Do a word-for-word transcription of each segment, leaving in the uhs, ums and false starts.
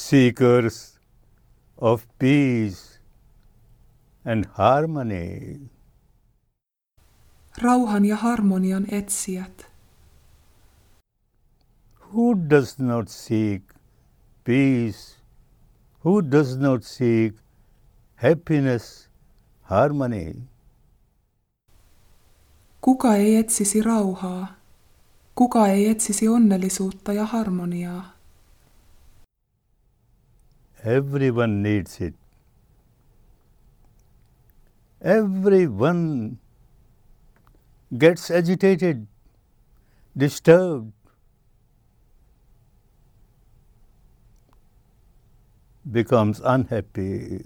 seekers of peace and harmony. Rauhan ja harmonian etsijät. Who does not seek peace? Who does not seek happiness, harmony? Kuka ei etsisi rauhaa? Kuka ei etsisi onnellisuutta ja harmoniaa? Everyone needs it. Everyone gets agitated, disturbed, becomes unhappy.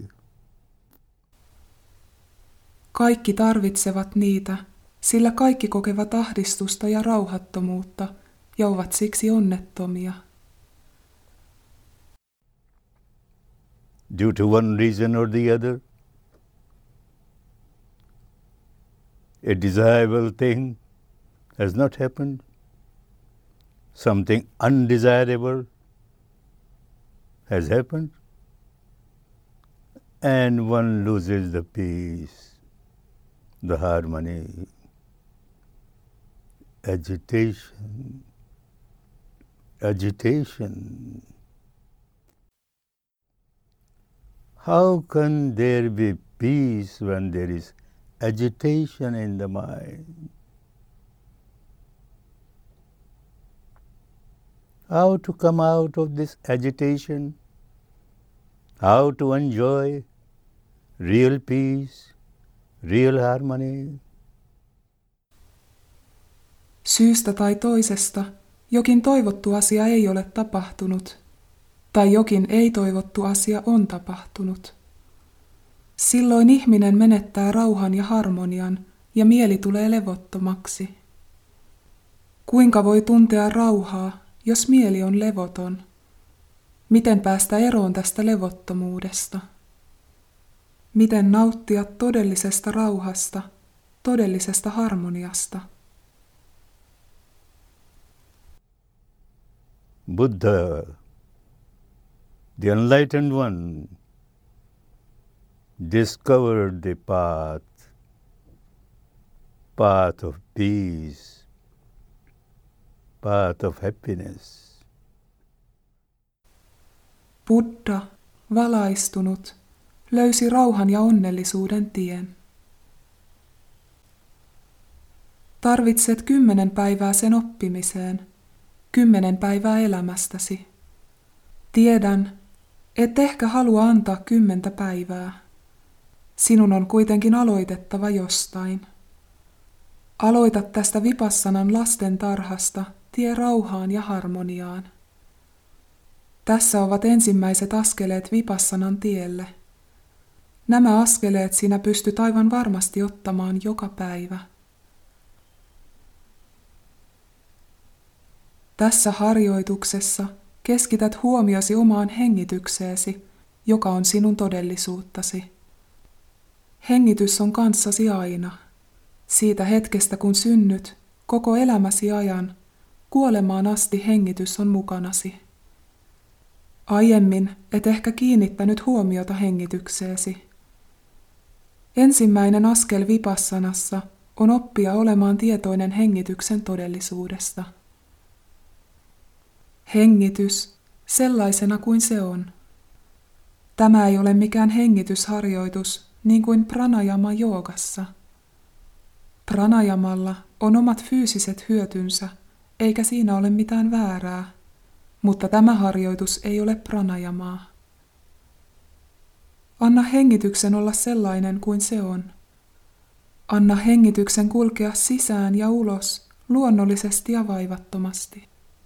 Kaikki tarvitsevat niitä, sillä kaikki kokevat ahdistusta ja rauhattomuutta ja ovat siksi onnettomia. Due to one reason or the other, a desirable thing has not happened. Something undesirable has happened. And one loses the peace, the harmony, agitation, agitation. How can there be peace when there is agitation in the mind? How to come out of this agitation? How to enjoy real peace, real harmony? Syystä tai toisesta jokin toivottu asia ei ole tapahtunut, tai jokin ei-toivottu asia on tapahtunut. Silloin ihminen menettää rauhan ja harmonian, ja mieli tulee levottomaksi. Kuinka voi tuntea rauhaa, jos mieli on levoton? Miten päästä eroon tästä levottomuudesta? Miten nauttia todellisesta rauhasta, todellisesta harmoniasta? Buddha, the enlightened one, discovered the path, path of peace, path of happiness. Buddha, valaistunut, löysi rauhan ja onnellisuuden tien. Tarvitset kymmenen päivää sen oppimiseen, kymmenen päivää elämästäsi. Tiedän, et ehkä halua antaa kymmentä päivää. Sinun on kuitenkin aloitettava jostain. Aloita tästä vipassanan lasten tarhasta tie rauhaan ja harmoniaan. Tässä ovat ensimmäiset askeleet vipassanan tielle. Nämä askeleet sinä pystyt aivan varmasti ottamaan joka päivä. Tässä harjoituksessa keskität huomiosi omaan hengitykseesi, joka on sinun todellisuuttasi. Hengitys on kanssasi aina. Siitä hetkestä kun synnyt, koko elämäsi ajan, kuolemaan asti hengitys on mukanasi. Aiemmin et ehkä kiinnittänyt huomiota hengitykseesi. Ensimmäinen askel vipassanassa on oppia olemaan tietoinen hengityksen todellisuudesta. Hengitys, sellaisena kuin se on. Tämä ei ole mikään hengitysharjoitus, niin kuin pranajama joogassa. Pranajamalla on omat fyysiset hyötynsä, eikä siinä ole mitään väärää, mutta tämä harjoitus ei ole pranajamaa. Anna hengityksen olla sellainen kuin se on. Anna hengityksen kulkea sisään ja ulos, luonnollisesti ja vaivattomasti.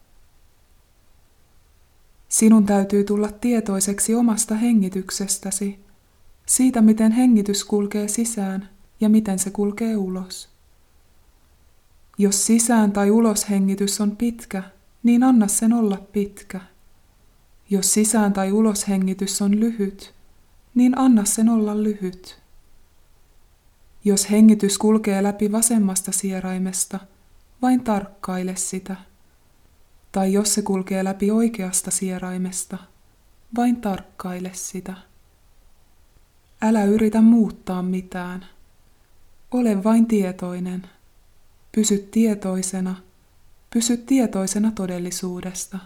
Sinun täytyy tulla tietoiseksi omasta hengityksestäsi, siitä miten hengitys kulkee sisään ja miten se kulkee ulos. Jos sisään tai ulos hengitys on pitkä, niin anna sen olla pitkä. Jos sisään tai ulos hengitys on lyhyt, niin anna sen olla lyhyt. Jos hengitys kulkee läpi vasemmasta sieraimesta, vain tarkkaile sitä. Tai jos se kulkee läpi oikeasta sieraimesta, vain tarkkaile sitä. Älä yritä muuttaa mitään. Ole vain tietoinen. Pysy tietoisena. Pysy tietoisena todellisuudesta.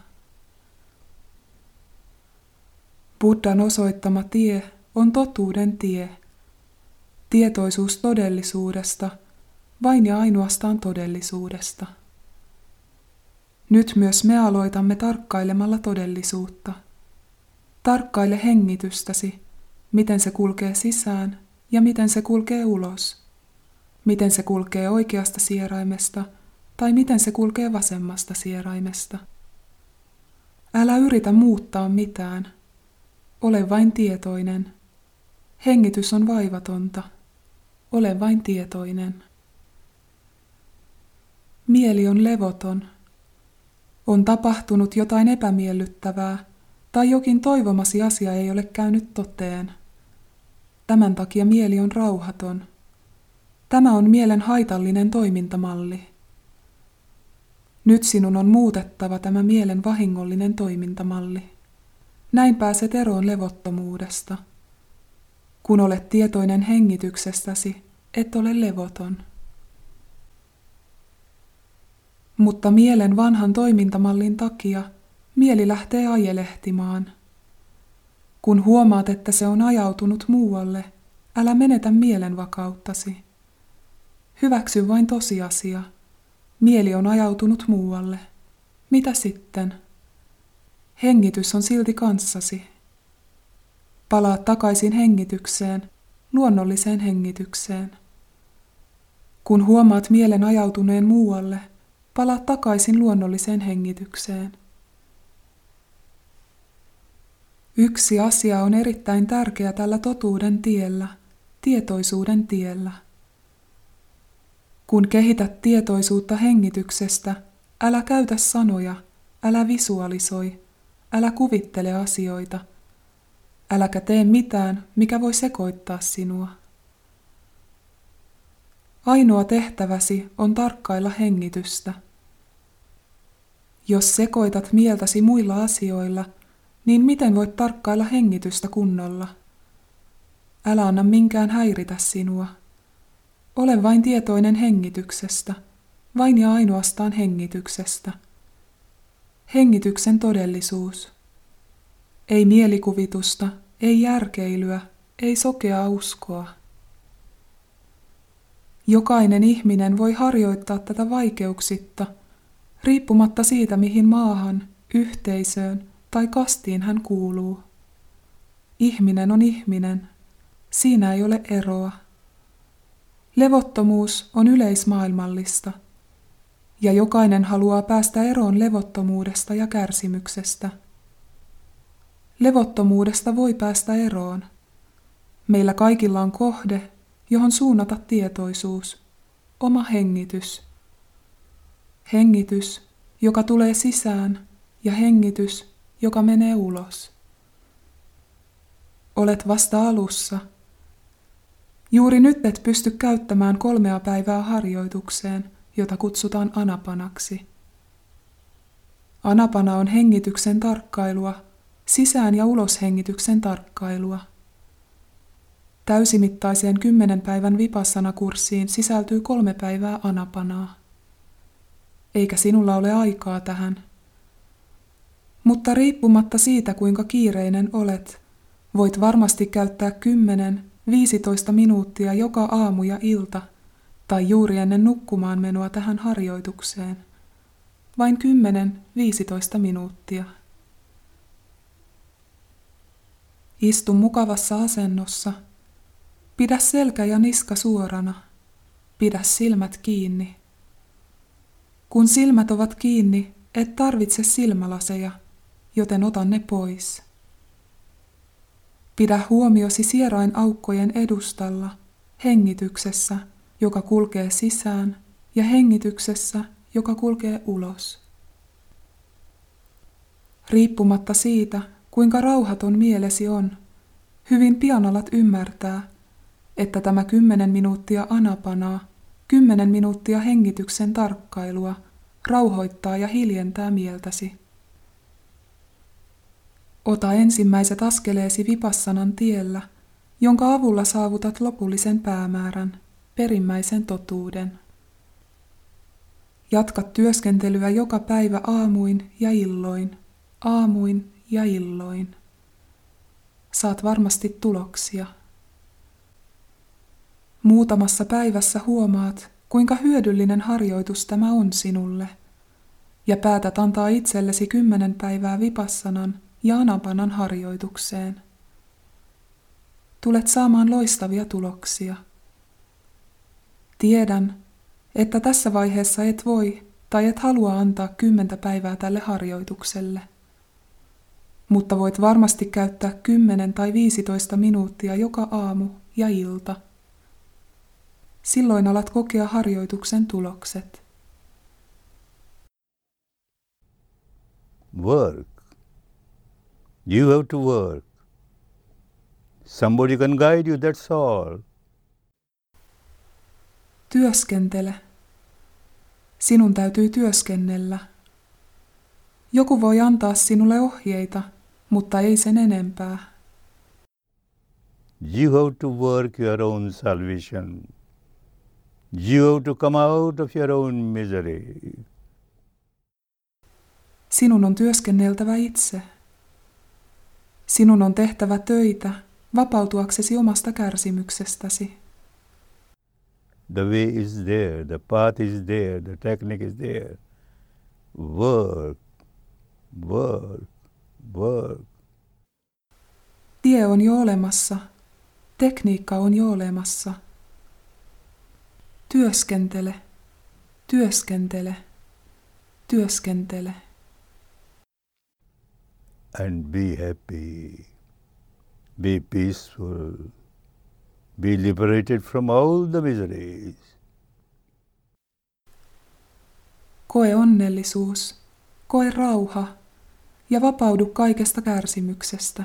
Buddhan osoittama tie on totuuden tie. Tietoisuus todellisuudesta, vain ja ainoastaan todellisuudesta. Nyt myös me aloitamme tarkkailemalla todellisuutta. Tarkkaile hengitystäsi, miten se kulkee sisään ja miten se kulkee ulos. Miten se kulkee oikeasta sieraimesta tai miten se kulkee vasemmasta sieraimesta. Älä yritä muuttaa mitään. Ole vain tietoinen. Hengitys on vaivatonta. Ole vain tietoinen. Mieli on levoton. On tapahtunut jotain epämiellyttävää tai jokin toivomasi asia ei ole käynyt toteen. Tämän takia mieli on rauhaton. Tämä on mielen haitallinen toimintamalli. Nyt sinun on muutettava tämä mielen vahingollinen toimintamalli. Näin pääset eroon levottomuudesta. Kun olet tietoinen hengityksestäsi, et ole levoton. Mutta mielen vanhan toimintamallin takia mieli lähtee ajelehtimaan. Kun huomaat, että se on ajautunut muualle, älä menetä mielenvakauttasi. Hyväksy vain tosiasia. Mieli on ajautunut muualle. Mitä sitten? Hengitys on silti kanssasi. Palaa takaisin hengitykseen, luonnolliseen hengitykseen. Kun huomaat mielen ajautuneen muualle, palaa takaisin luonnolliseen hengitykseen. Yksi asia on erittäin tärkeä tällä totuuden tiellä, tietoisuuden tiellä. Kun kehität tietoisuutta hengityksestä, älä käytä sanoja, älä visualisoi, älä kuvittele asioita, äläkä tee mitään, mikä voi sekoittaa sinua. Ainoa tehtäväsi on tarkkailla hengitystä. Jos sekoitat mieltäsi muilla asioilla, niin miten voit tarkkailla hengitystä kunnolla? Älä anna minkään häiritä sinua. Ole vain tietoinen hengityksestä, vain ja ainoastaan hengityksestä. Hengityksen todellisuus. Ei mielikuvitusta, ei järkeilyä, ei sokeaa uskoa. Jokainen ihminen voi harjoittaa tätä vaikeuksitta, riippumatta siitä mihin maahan, yhteisöön tai kastiin hän kuuluu. Ihminen on ihminen. Siinä ei ole eroa. Levottomuus on yleismaailmallista, ja jokainen haluaa päästä eroon levottomuudesta ja kärsimyksestä. Levottomuudesta voi päästä eroon. Meillä kaikilla on kohde, johon suunnata tietoisuus, oma hengitys. Hengitys, joka tulee sisään, ja hengitys, joka menee ulos. Olet vasta alussa. Juuri nyt et pysty käyttämään kolmea päivää harjoitukseen, jota kutsutaan anapanaksi. Anapana on hengityksen tarkkailua, sisään- ja uloshengityksen tarkkailua. Täysimittaiseen kymmenen päivän vipassana-kurssiin sisältyy kolme päivää anapanaa. Eikä sinulla ole aikaa tähän. Mutta riippumatta siitä, kuinka kiireinen olet, voit varmasti käyttää kymmenen viisitoista minuuttia joka aamu ja ilta tai juuri ennen nukkumaan menoa tähän harjoitukseen. Vain kymmenen viisitoista minuuttia. Istu mukavassa asennossa. Pidä selkä ja niska suorana. Pidä silmät kiinni. Kun silmät ovat kiinni, et tarvitse silmälaseja, joten ota ne pois. Pidä huomiosi sierainaukkojen edustalla, hengityksessä, joka kulkee sisään, ja hengityksessä, joka kulkee ulos. Riippumatta siitä, kuinka rauhaton mielesi on, hyvin pian alat ymmärtää, että tämä kymmenen minuuttia anapanaa, kymmenen minuuttia hengityksen tarkkailua rauhoittaa ja hiljentää mieltäsi. Ota ensimmäiset askeleesi vipassanan tiellä, jonka avulla saavutat lopullisen päämäärän, perimmäisen totuuden. Jatka työskentelyä joka päivä aamuin ja illoin, aamuin ja illoin. Saat varmasti tuloksia. Muutamassa päivässä huomaat, kuinka hyödyllinen harjoitus tämä on sinulle, ja päätät antaa itsellesi kymmenen päivää vipassanan ja anapanan harjoitukseen. Tulet saamaan loistavia tuloksia. Tiedän, että tässä vaiheessa et voi tai et halua antaa kymmentä päivää tälle harjoitukselle. Mutta voit varmasti käyttää kymmenen tai viisitoista minuuttia joka aamu ja ilta. Silloin alat kokea harjoituksen tulokset. Work. You have to work. Somebody can guide you, that's all. Työskentele. Sinun täytyy työskennellä. Joku voi antaa sinulle ohjeita, mutta ei sen enempää. You have to work your own salvation. You have to come out of your own misery. Sinun on työskenneltävä itse. Sinun on tehtävä töitä vapautuaksesi omasta kärsimyksestäsi. The way is there, the path is there, the technique is there. Work, work, work. Tie on jo olemassa. Tekniikka on jo olemassa. Työskentele, työskentele, työskentele. And be happy, be peaceful, be liberated from all the miseries. Koe onnellisuus, koe rauha ja vapaudu kaikesta kärsimyksestä.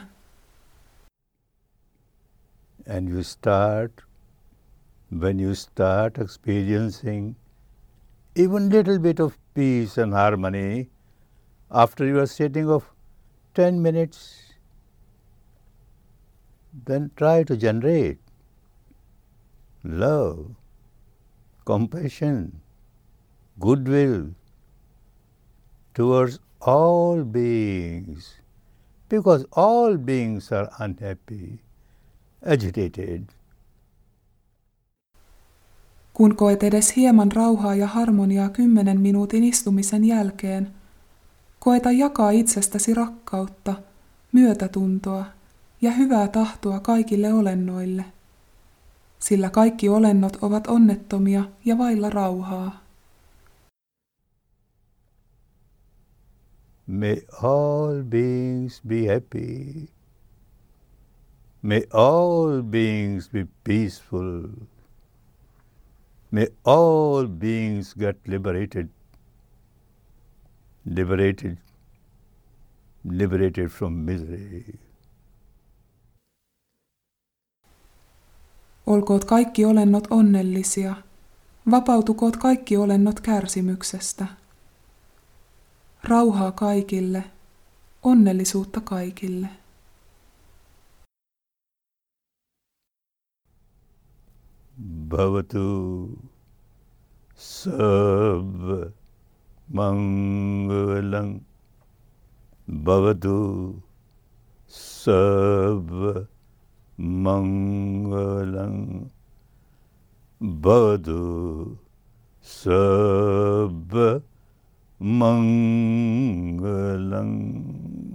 And you start, when you start experiencing even little bit of peace and harmony, after your sitting of ten minutes, then try to generate love, compassion, goodwill towards all beings, because all beings are unhappy, agitated. Kun koet edes hieman rauhaa ja harmoniaa kymmenen minuutin istumisen jälkeen, koeta jakaa itsestäsi rakkautta, myötätuntoa ja hyvää tahtoa kaikille olennoille, sillä kaikki olennot ovat onnettomia ja vailla rauhaa. May all beings be happy. May all beings be peaceful. May all beings get liberated, liberated, liberated from misery. Olkoot kaikki olennot onnellisia, vapautukoot kaikki olennot kärsimyksestä. Rauhaa kaikille, onnellisuutta kaikille. Bhavatu Sabba Mangalam. Bhavatu Sabba Mangalam. Bhavatu Sabba Mangalam.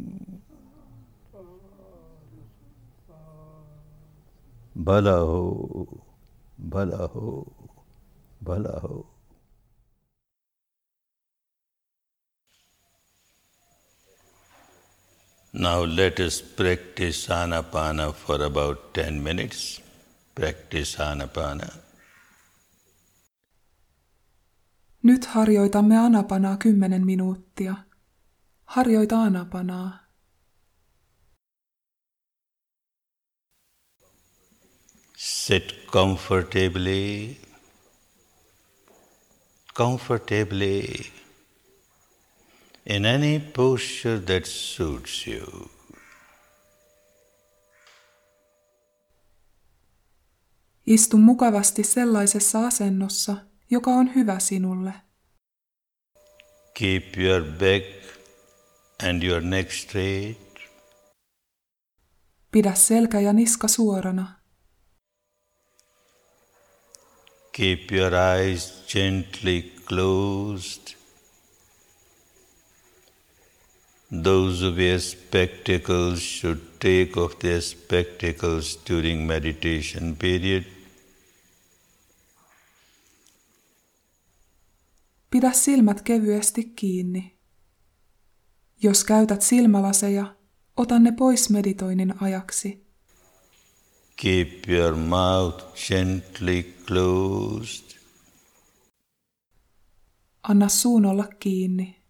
Bhala ho, bhala ho, bhala ho. Now let us practice Anapana for about ten minutes. Practice Anapana. Nyt harjoitamme Anapanaa kymmenen minuuttia. Harjoita Anapanaa. Sit comfortably, comfortably in any posture that suits you. Istu mukavasti sellaisessa asennossa, joka on hyvä sinulle. Keep your back and your neck straight. Pidä selkä ja niska suorana. Keep your eyes gently closed. Those who wear spectacles should take off their spectacles during meditation period. Pidä silmät kevyesti kiinni. Jos käytät silmälaseja, ota ne pois meditoinnin ajaksi. Keep your mouth gently closed. Anna suun olla kiinni.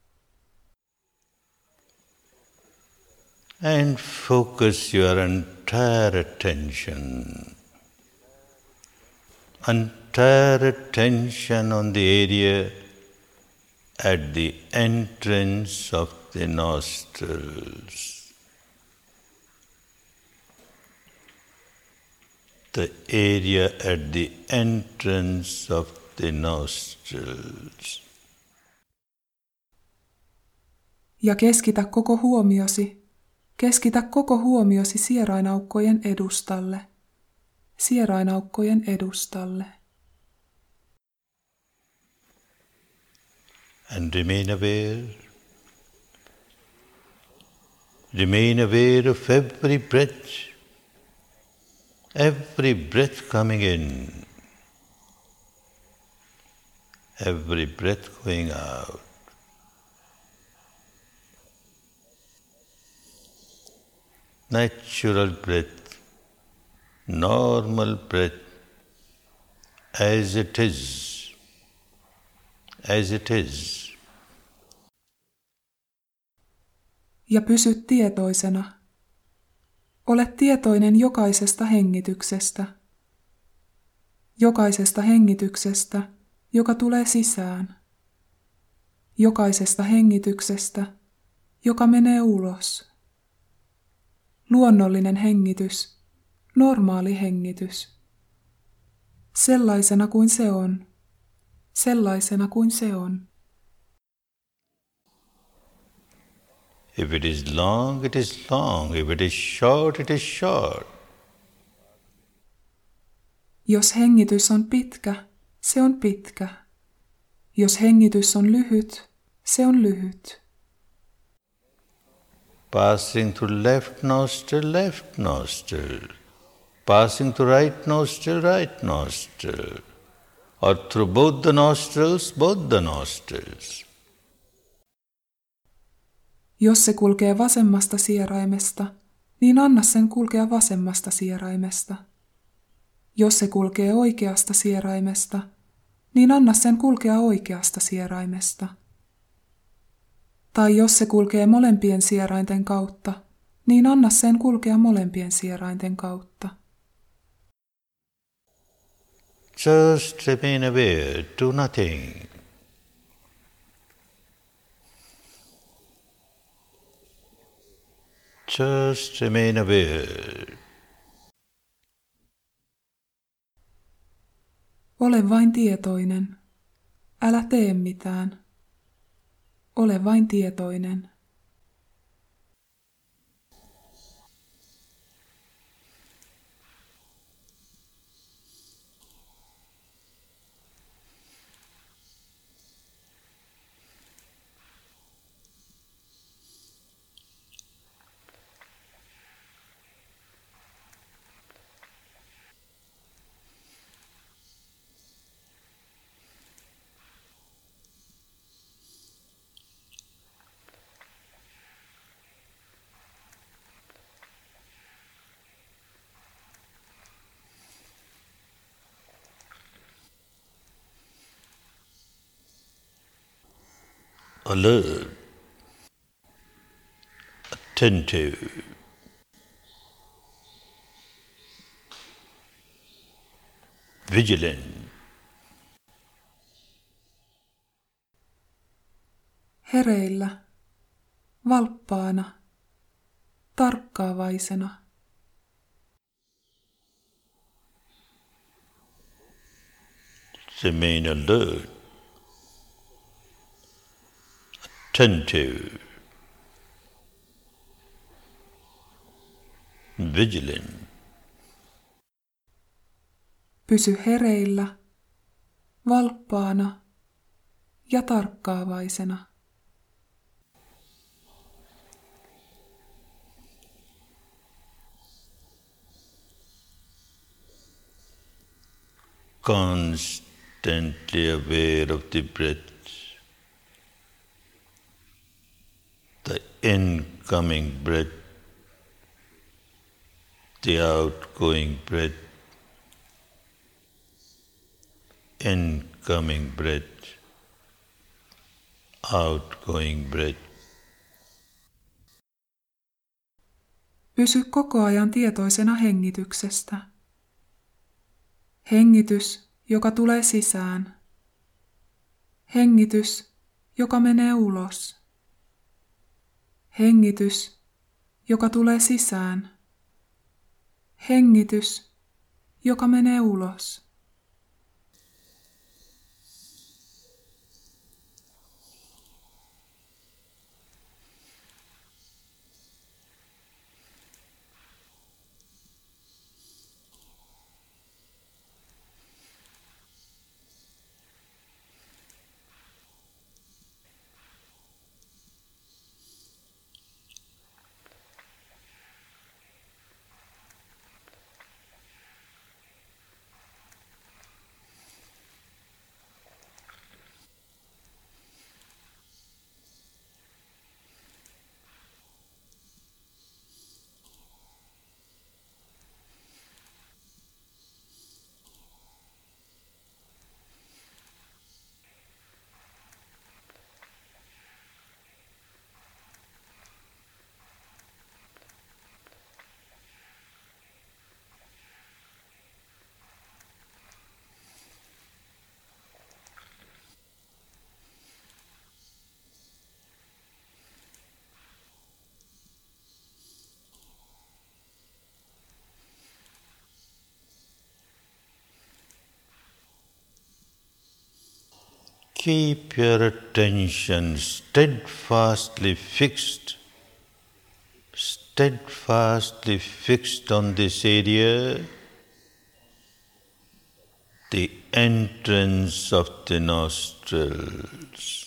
And focus your entire attention, entire attention on the area at the entrance of the nostrils. The area at the entrance of the nostrils. Ja keskitä koko huomiosi. Keskitä koko huomiosi sierainaukkojen edustalle. Sierainaukkojen edustalle. And remain aware. Remain aware of every breath. Every breath coming in. Every breath going out. Natural breath, normal breath, as it is, as it is. Ja pysy tietoisena. Ole tietoinen jokaisesta hengityksestä. Jokaisesta hengityksestä, joka tulee sisään. Jokaisesta hengityksestä, joka menee ulos. Luonnollinen hengitys, normaali hengitys. Sellaisena kuin se on. Sellaisena kuin se on. If it is long, it is long. If it is short, it is short. Jos hengitys on pitkä, se on pitkä. Jos hengitys on lyhyt, se on lyhyt. Passing through left nostril, left nostril. Passing through right nostril, right nostril. Or through both the nostrils, both the nostrils. Jos se kulkee vasemmasta sieraimesta, niin anna sen kulkea vasemmasta sieraimesta. Jos se kulkee oikeasta sieraimesta, niin anna sen kulkea oikeasta sieraimesta. Tai jos se kulkee molempien sierainten kautta, niin anna sen kulkea molempien sierainten kautta. Just remain aware, do nothing. Just remain aware. Ole vain tietoinen. Älä tee mitään. Ole vain tietoinen. Alert, attentive, vigilant. Hereillä, valppaana, tarkkaavaisena. remain alert, attentive, vigilant. Pysy hereillä, valppaana ja tarkkaavaisena. Constantly aware of the breath, the incoming breath, the outgoing breath, incoming breath, outgoing breath. Pysy koko ajan tietoisena hengityksestä. Hengitys, joka tulee sisään. Hengitys, joka menee ulos. Hengitys, joka tulee sisään. Hengitys, joka menee ulos. Keep your attention steadfastly fixed, steadfastly fixed on this area, the entrance of the nostrils.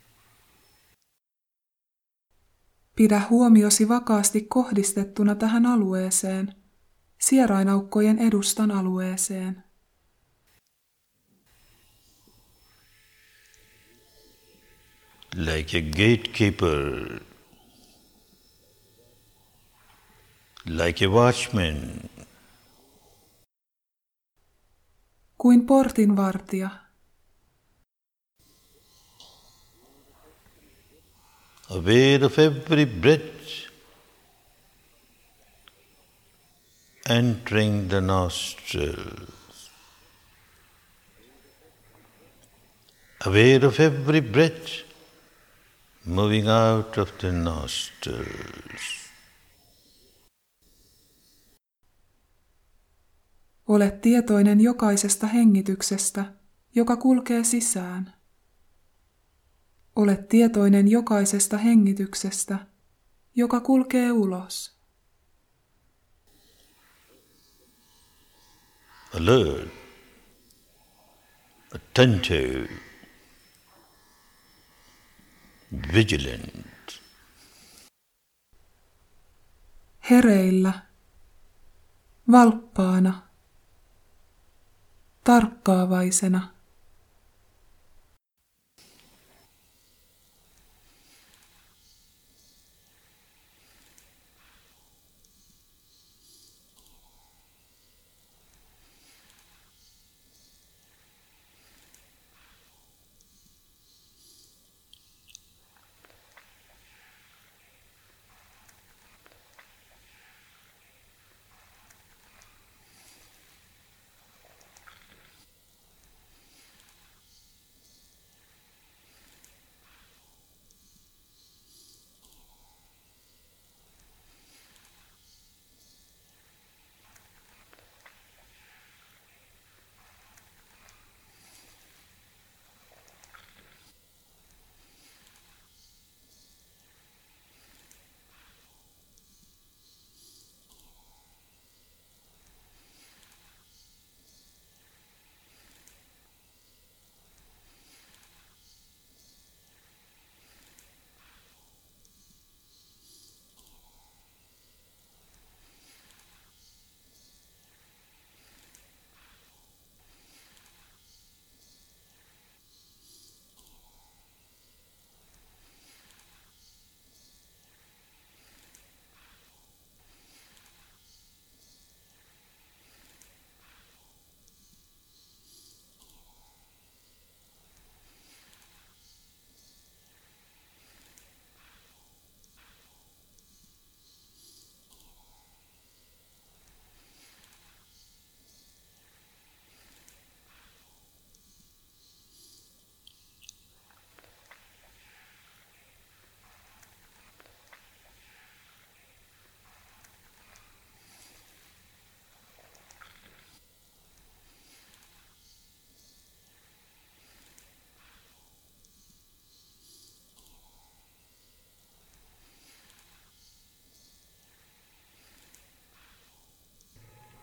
Pidä huomiosi vakaasti kohdistettuna tähän alueeseen, sierainaukkojen edustan alueeseen. Like a gatekeeper, like a watchman, Kuin portinvartija, aware of every breath entering the nostrils, aware of every breath moving out of the nostrils. Ole tietoinen jokaisesta hengityksestä, joka kulkee sisään. Ole tietoinen jokaisesta hengityksestä, joka kulkee ulos. Alert, attentive, vigilant. Hereillä, valppaana, tarkkaavaisena.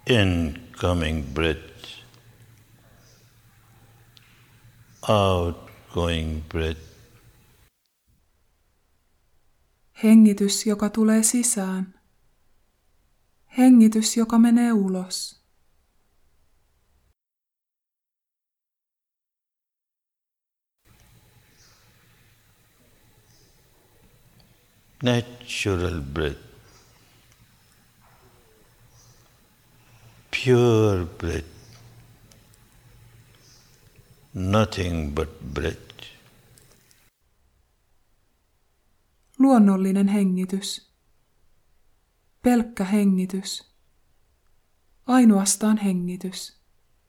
incoming breath, outgoing breath. Hengitys, joka tulee sisään. Hengitys, joka menee ulos. Natural breath, pure breath, nothing but breath. Luonnollinen hengitys. Pelkkä hengitys. Ainoastaan hengitys.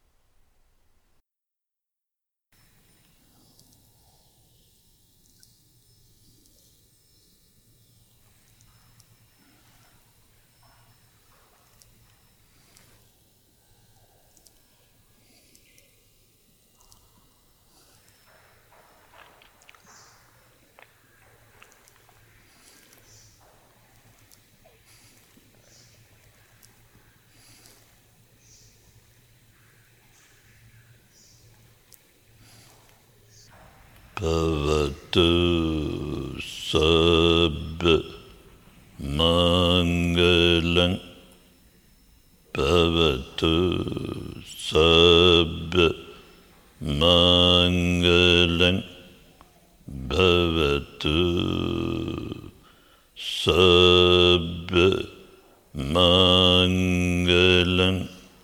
Bhavatu sabba mangalam, bhavatu sabba mangalam, bhavatu sabba mangalam.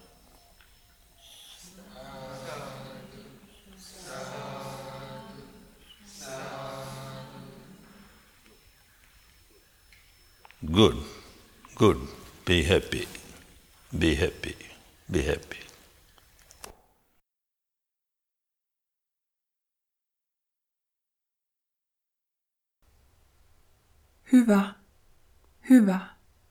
Good, good. Be happy, be happy, be happy. Hyvä, hyvä.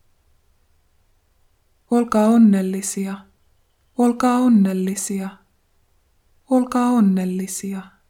Olkaa onnellisia, olkaa onnellisia, olkaa onnellisia.